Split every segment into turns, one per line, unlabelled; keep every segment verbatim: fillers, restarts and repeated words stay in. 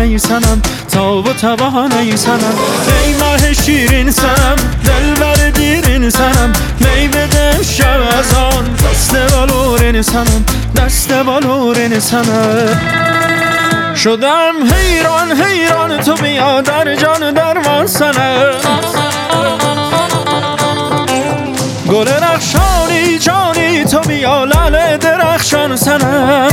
تباهانه سنم، تاب و تباهانه سنم. ای ماه شیرین سنم، دلبر دیرین سنم، می بده شب از آن دست بلورین سنم، دست بلورین سنم. شدم حیران حیران تو بیا در جان درمان سنم، گل رخشانی جانی تو بیا لعل درخشان سنم.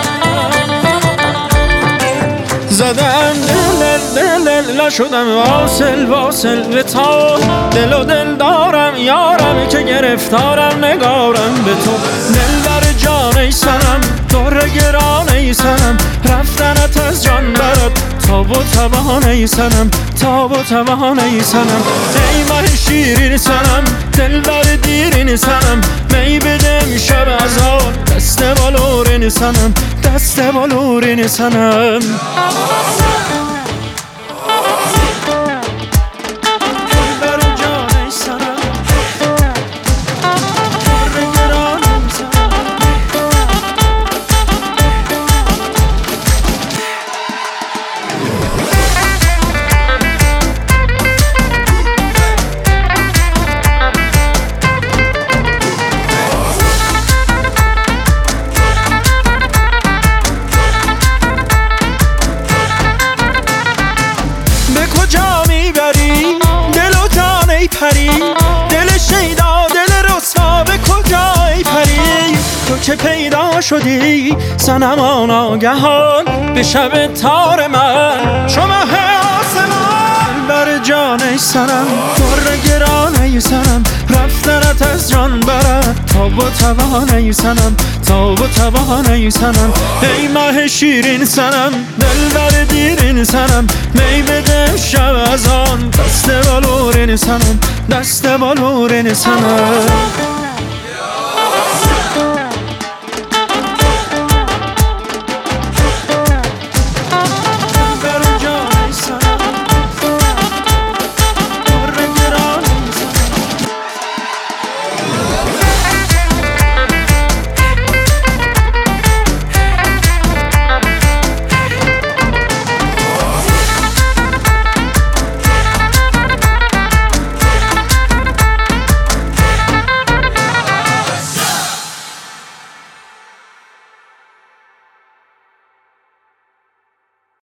زدم دل دل دل دل شدم واصل واصل به تو، دل و دل دارم یارم که گرفتارم نگارم به تو. دل بر جان ای سنم، در گران ای سنم، رفتنت از جان برد تاب و تباهانه ای سنم، تاب و تباهانه ای سنم. ای ماه شیرین سنم، دل بر دیرین سنم، می بدم شب از آن دست بلورین سنم، دست بلورین سنم. کجا میبری دل و جان ای پری، دل شیدا دل رسوا به کجا ای پری. تو که پیدا شدی صنما ناگهان به شب تار من چو مه آسمان. بر جان ای سنم، در گران ای سنم، رفتنت از جان برد تاب و تباهانه ای سنم، تاب و تباهانه ای سنم. ای ماه شیرین سنم، دل بر دیرین سنم، می بده شب از آن دست بلورین سنم، دست بلورین سنم.